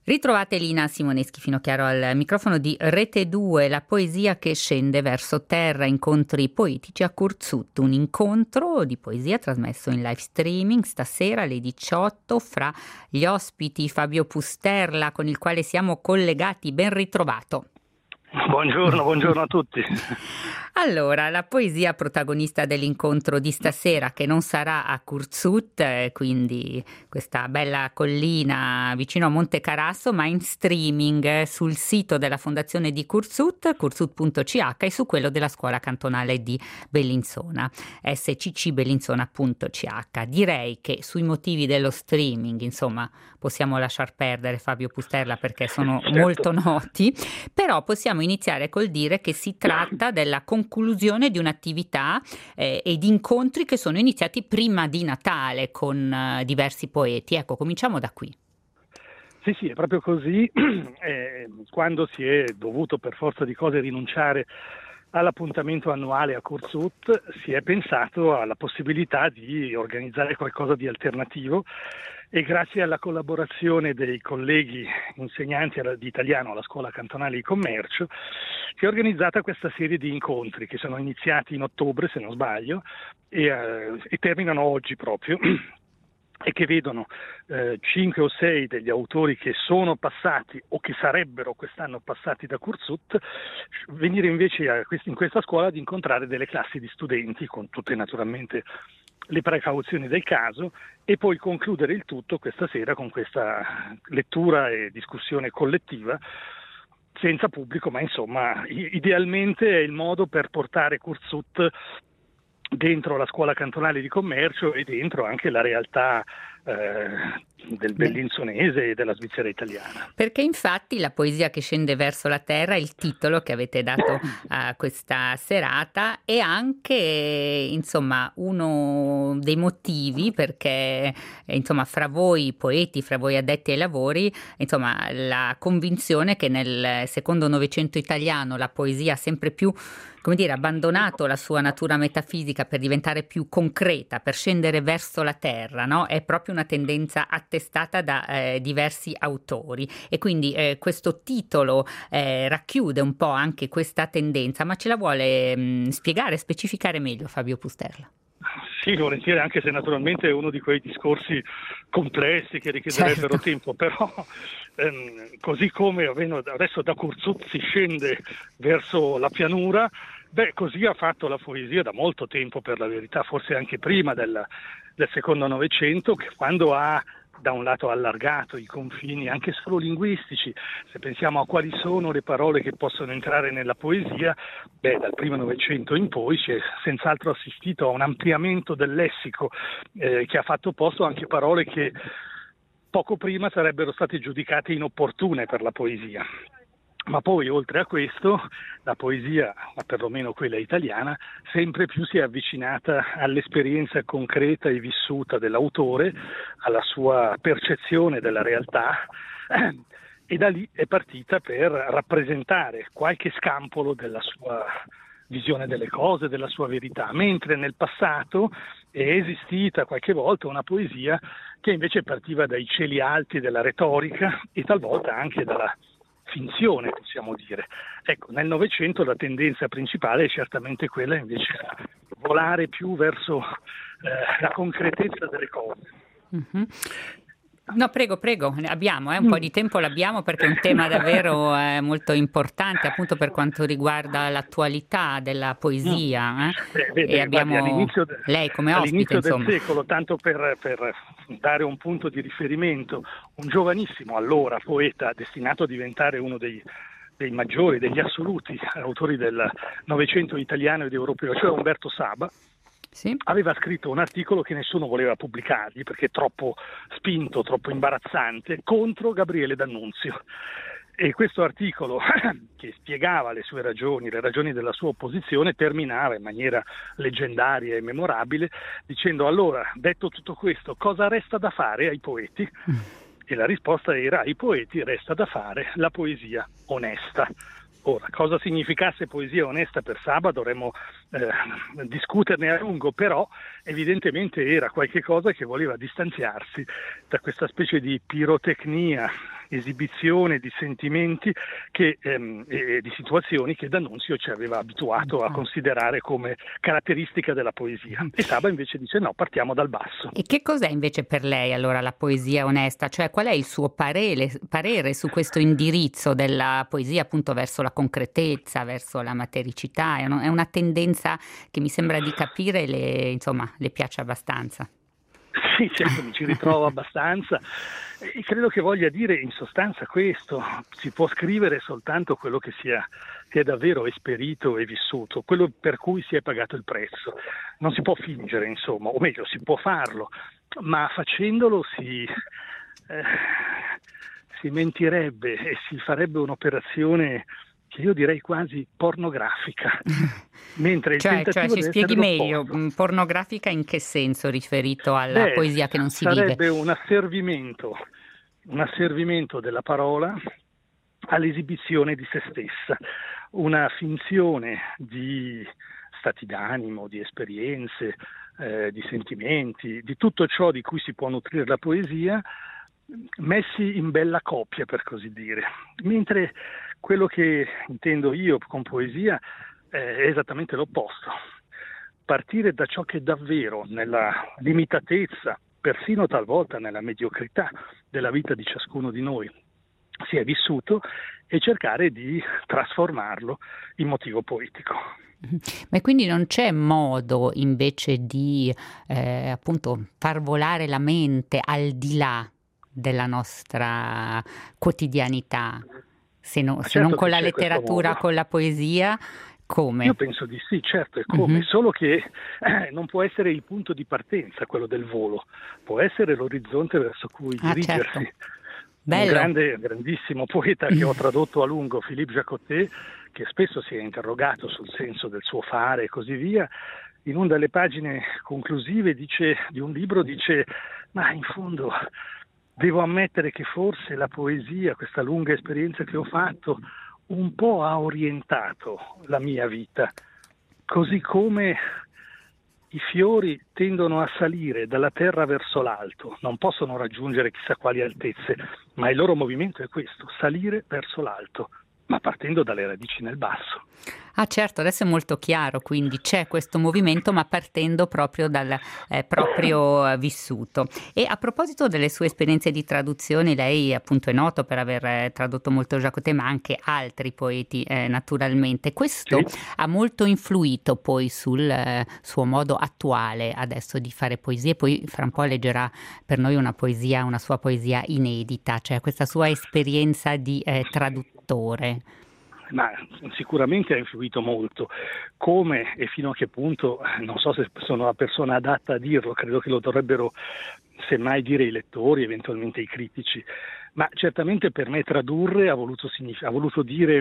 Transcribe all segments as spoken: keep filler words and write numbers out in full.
Ritrovate Lina Simoneschi Finocchiaro al microfono di Rete due, la poesia che scende verso terra, incontri poetici a Curzut, un incontro di poesia trasmesso in live streaming stasera alle diciotto fra gli ospiti Fabio Pusterla con il quale siamo collegati. Ben ritrovato. Buongiorno, buongiorno a tutti. Allora, la poesia protagonista dell'incontro di stasera, che non sarà a Curzut, eh, quindi questa bella collina vicino a Monte Carasso, ma in streaming eh, sul sito della Fondazione di Curzut, curzut punto c h, e su quello della Scuola Cantonale di Bellinzona, s c c bellinzona punto c h. Direi che sui motivi dello streaming, insomma, possiamo lasciar perdere Fabio Pusterla perché sono certo. molto noti, però possiamo iniziare col dire che si tratta della conclusione di un'attività eh, e di incontri che sono iniziati prima di Natale con eh, diversi poeti. Ecco, cominciamo da qui. Sì, sì, è proprio così. Eh, quando si è dovuto per forza di cose rinunciare all'appuntamento annuale a Curzut, si è pensato alla possibilità di organizzare qualcosa di alternativo e grazie alla collaborazione dei colleghi insegnanti di italiano alla Scuola Cantonale di Commercio si è organizzata questa serie di incontri che sono iniziati in ottobre, se non sbaglio, e, eh, e terminano oggi proprio, e che vedono eh, cinque o sei degli autori che sono passati o che sarebbero quest'anno passati da Curzut venire invece a quest- in questa scuola ad incontrare delle classi di studenti con tutte naturalmente le precauzioni del caso e poi concludere il tutto questa sera con questa lettura e discussione collettiva senza pubblico, ma insomma idealmente è il modo per portare Curzut dentro la Scuola Cantonale di Commercio e dentro anche la realtà eh, del bellinzonese e della Svizzera italiana. Perché infatti la poesia che scende verso la terra è il titolo che avete dato a questa serata e anche insomma uno dei motivi perché insomma fra voi poeti, fra voi addetti ai lavori, insomma la convinzione che nel secondo Novecento italiano la poesia sempre più, come dire, abbandonato la sua natura metafisica per diventare più concreta, per scendere verso la terra, no? È proprio una tendenza attestata da eh, diversi autori e quindi eh, questo titolo eh, racchiude un po' anche questa tendenza, ma ce la vuole mh, spiegare, specificare meglio Fabio Pusterla? Sì, volentieri, anche se naturalmente è uno di quei discorsi complessi che richiederebbero certo. tempo, però ehm, così come adesso da Curzut si scende verso la pianura, beh, così ha fatto la poesia da molto tempo, per la verità, forse anche prima del, del secondo Novecento, che quando ha da un lato allargato i confini anche solo linguistici, se pensiamo a quali sono le parole che possono entrare nella poesia, beh, dal primo Novecento in poi si è senz'altro assistito a un ampliamento del lessico eh, che ha fatto posto anche a parole che poco prima sarebbero state giudicate inopportune per la poesia. Ma poi, oltre a questo, la poesia, ma perlomeno quella italiana, sempre più si è avvicinata all'esperienza concreta e vissuta dell'autore, alla sua percezione della realtà, e da lì è partita per rappresentare qualche scampolo della sua visione delle cose, della sua verità, mentre nel passato è esistita qualche volta una poesia che invece partiva dai cieli alti della retorica e talvolta anche dalla finzione, possiamo dire. Ecco, nel Novecento la tendenza principale è certamente quella invece di volare più verso eh, la concretezza delle cose. Mm-hmm. No, prego, prego, abbiamo, eh, un po' di tempo l'abbiamo perché è un tema davvero eh, molto importante appunto per quanto riguarda l'attualità della poesia. Eh? Eh, vede, e abbiamo guardi, all'inizio de- lei come ospite, all'inizio del insomma. secolo, tanto per, per dare un punto di riferimento, un giovanissimo allora poeta destinato a diventare uno dei dei maggiori, degli assoluti autori del Novecento italiano ed europeo, cioè Umberto Saba, sì. aveva scritto un articolo che nessuno voleva pubblicargli perché troppo spinto, troppo imbarazzante, contro Gabriele D'Annunzio. E questo articolo, che spiegava le sue ragioni, le ragioni della sua opposizione, terminava in maniera leggendaria e memorabile dicendo: allora, detto tutto questo, cosa resta da fare ai poeti? E la risposta era: ai poeti resta da fare la poesia onesta. Ora, cosa significasse poesia onesta per Saba dovremmo eh, discuterne a lungo, però evidentemente era qualche cosa che voleva distanziarsi da questa specie di pirotecnia esibizione di sentimenti che, ehm, e di situazioni che D'Annunzio ci aveva abituato a considerare come caratteristica della poesia. E Saba invece dice no, partiamo dal basso. E che cos'è invece per lei allora la poesia onesta? Cioè qual è il suo parere, parere su questo indirizzo della poesia appunto verso la concretezza, verso la matericità? È, uno, è una tendenza che mi sembra di capire le, insomma, le piace abbastanza. Sì, certo, mi ci ritrovo abbastanza e credo che voglia dire in sostanza questo: si può scrivere soltanto quello che sia, che è davvero esperito e vissuto, quello per cui si è pagato il prezzo. Non si può fingere, insomma, o meglio, si può farlo, ma facendolo si, eh, si mentirebbe e si farebbe un'operazione che io direi quasi pornografica. Mentre il cioè, cioè ci spieghi meglio, l'opposto. Pornografica in che senso riferito alla Beh, poesia che non si sarebbe vive? un asservimento, un asservimento della parola all'esibizione di se stessa, una finzione di stati d'animo, di esperienze, eh, di sentimenti, di tutto ciò di cui si può nutrire la poesia, messi in bella coppia, per così dire. Mentre quello che intendo io con poesia è esattamente l'opposto. Partire da ciò che davvero, nella limitatezza, persino talvolta nella mediocrità della vita di ciascuno di noi, si è vissuto, e cercare di trasformarlo in motivo poetico. Ma quindi non c'è modo invece di eh, appunto far volare la mente al di là della nostra quotidianità, se, no, se certo non con la c'è letteratura, con la poesia, come? Io penso di sì, certo, è come, mm-hmm. solo che eh, non può essere il punto di partenza quello del volo, può essere l'orizzonte verso cui ah, dirigersi. Certo. Bello. Un grande, grandissimo poeta che ho tradotto a lungo, Philippe Jacotet, che spesso si è interrogato sul senso del suo fare e così via, in una delle pagine conclusive dice, di un libro dice: ma in fondo devo ammettere che forse la poesia, questa lunga esperienza che ho fatto, un po' ha orientato la mia vita, così come i fiori tendono a salire dalla terra verso l'alto, non possono raggiungere chissà quali altezze, ma il loro movimento è questo: salire verso l'alto, ma partendo dalle radici nel basso. Ah certo, adesso è molto chiaro, quindi c'è questo movimento ma partendo proprio dal eh, proprio vissuto. E a proposito delle sue esperienze di traduzione, lei appunto è noto per aver eh, tradotto molto Jacotet ma anche altri poeti eh, naturalmente. Questo sì. ha molto influito poi sul eh, suo modo attuale adesso di fare poesie, poi fra un po' leggerà per noi una poesia, una sua poesia inedita, cioè questa sua esperienza di eh, traduttore. Ma sicuramente ha influito molto. Come e fino a che punto, non so se sono la persona adatta a dirlo, credo che lo dovrebbero semmai dire i lettori, eventualmente i critici, ma certamente per me tradurre ha voluto, signif- ha voluto dire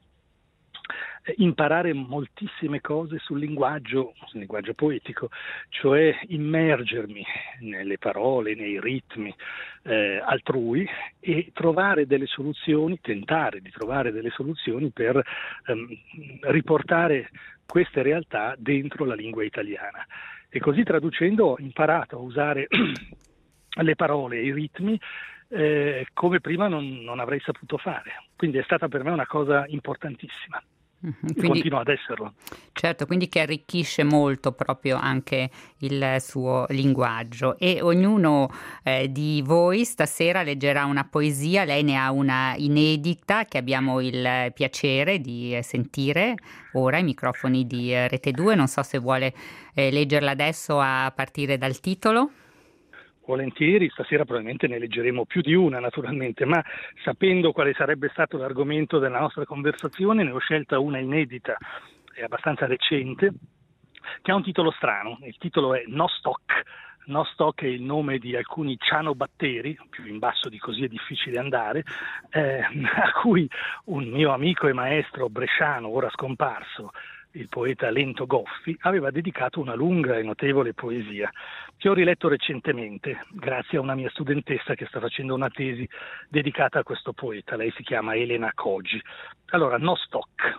imparare moltissime cose sul linguaggio, sul linguaggio poetico, cioè immergermi nelle parole, nei ritmi eh, altrui e trovare delle soluzioni, tentare di trovare delle soluzioni per ehm, riportare queste realtà dentro la lingua italiana. E così traducendo ho imparato a usare le parole e i ritmi eh, come prima non, non avrei saputo fare. Quindi è stata per me una cosa importantissima. Quindi, continua ad esserlo. Certo, quindi che arricchisce molto proprio anche il suo linguaggio. E ognuno eh, di voi stasera leggerà una poesia, lei ne ha una inedita che abbiamo il piacere di sentire ora ai microfoni di Rete due. Non so se vuole eh, leggerla adesso a partire dal titolo. Volentieri, stasera probabilmente ne leggeremo più di una naturalmente, ma sapendo quale sarebbe stato l'argomento della nostra conversazione ne ho scelta una inedita e abbastanza recente, che ha un titolo strano. Il titolo è Nostoc. Nostoc è il nome di alcuni cianobatteri, più in basso di così è difficile andare, eh, a cui un mio amico e maestro bresciano, ora scomparso, il poeta Lento Goffi, aveva dedicato una lunga e notevole poesia che ho riletto recentemente grazie a una mia studentessa che sta facendo una tesi dedicata a questo poeta. Lei si chiama Elena Coggi. Allora, Nostoc.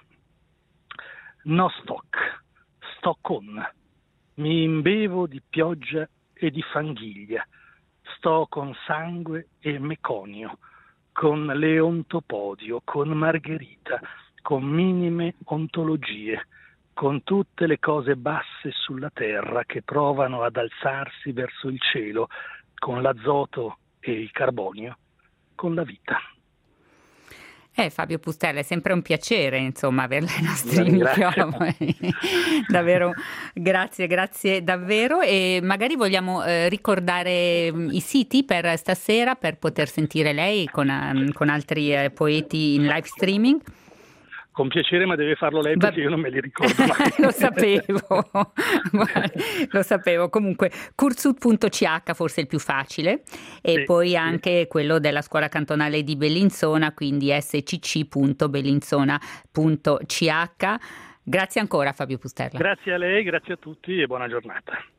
Nostoc, sto con, mi imbevo di pioggia e di fanghiglia, sto con sangue e meconio, con l'eontopodio, con Margherita, con minime ontologie, con tutte le cose basse sulla terra che provano ad alzarsi verso il cielo, con l'azoto e il carbonio, con la vita. Eh, Fabio Pustella, è sempre un piacere, insomma, averla ai nostri microfoni. Davvero, grazie, grazie davvero. E magari vogliamo eh, ricordare i siti per stasera per poter sentire lei con, um, con altri eh, poeti in live streaming. Con piacere, ma deve farlo lei perché io non me li ricordo mai. Lo sapevo, lo sapevo. Comunque, cursut punto c h forse è il più facile, e sì, poi anche sì. quello della scuola cantonale di Bellinzona, quindi s c c punto bellinzona punto c h. Grazie ancora, Fabio Pustella. Grazie a lei, grazie a tutti e buona giornata.